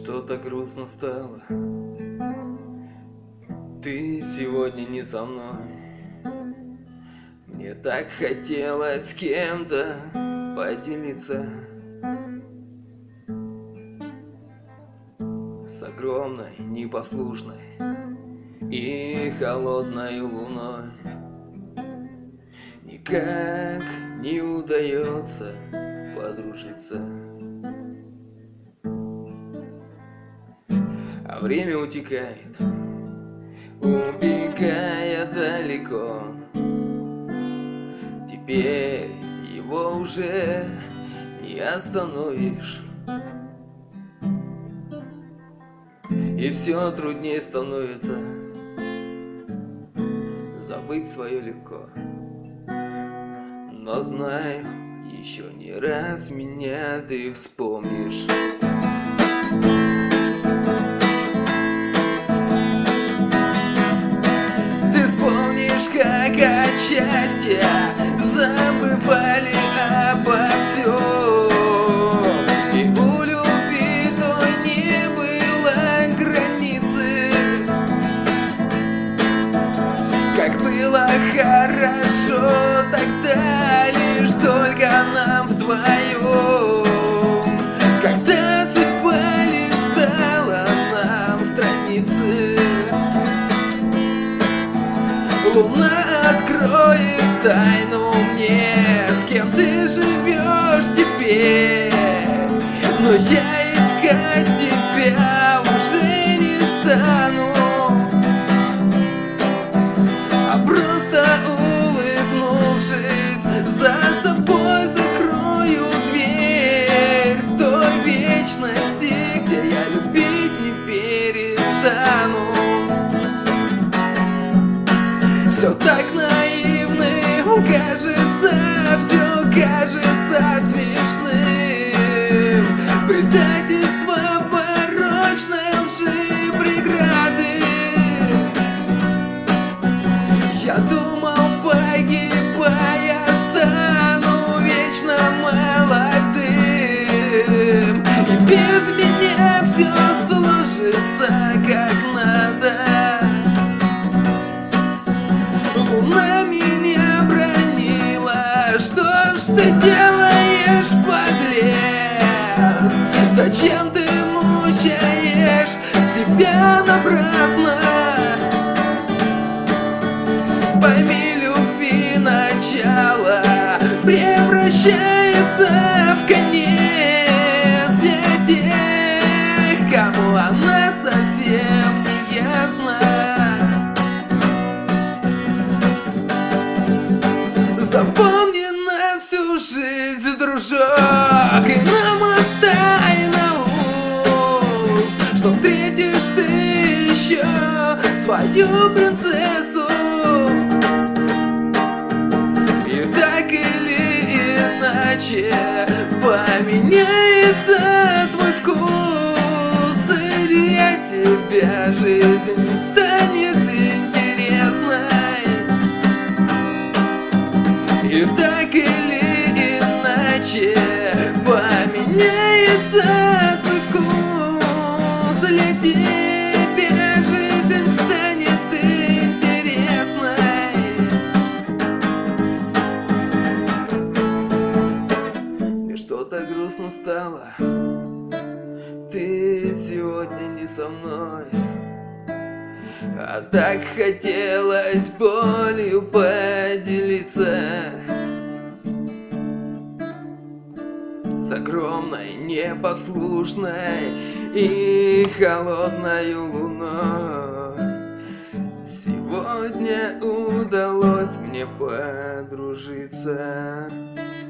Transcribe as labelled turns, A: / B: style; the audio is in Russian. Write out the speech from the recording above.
A: что-то грустно стало. Ты сегодня не со мной. Мне так хотелось с кем-то поделиться, с огромной, непослушной и холодной луной. Никак не удается подружиться, а время утекает, убегая далеко. Теперь его уже не остановишь, и все труднее становится забыть свое легко. Но знаю, еще не раз меня ты вспомнишь. Ты вспомнишь, как от счастья забывали обо всем, и у любви той не было границы. Как было хорошо тогда, лишь только нам вдвоем, когда судьба листала нам страницы. Луна откроет тайну мне, с кем ты живешь теперь, но я искать тебя уже не стану, а просто улыбнувшись, за собой закрою дверь той вечности, где я любить не перестану. Все так наивно кажется, все кажется смешным. Предательство порочной лжи, преграды. Я думал, погибая, стану вечно молодым, и без меня все сложится как надо. Луна меня бранила: что ж ты делаешь, подлец? Зачем ты мучаешь себя напрасно? Пойми, любви начало превращается в конец для тех, кому она совсем не ясна. Запомни на всю жизнь, дружок, и намотай на ус, что встретишь ты еще свою принцессу. И так или иначе поменяется твой вкус, и для тебя жизнь станет интересной. И так или иначе поменяется твой вкус, для тебя жизнь станет интересной. Мне что-то грустно стало, ты сегодня не со мной, а так хотелось болью поделиться с огромной, непослушной и холодной луной. Сегодня удалось мне подружиться.